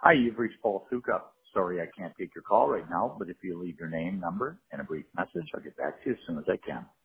Hi, you've reached Paul Suka. Sorry I can't take your call right now, but if you leave your name, number, and a brief message, I'll get back to you as soon as I can.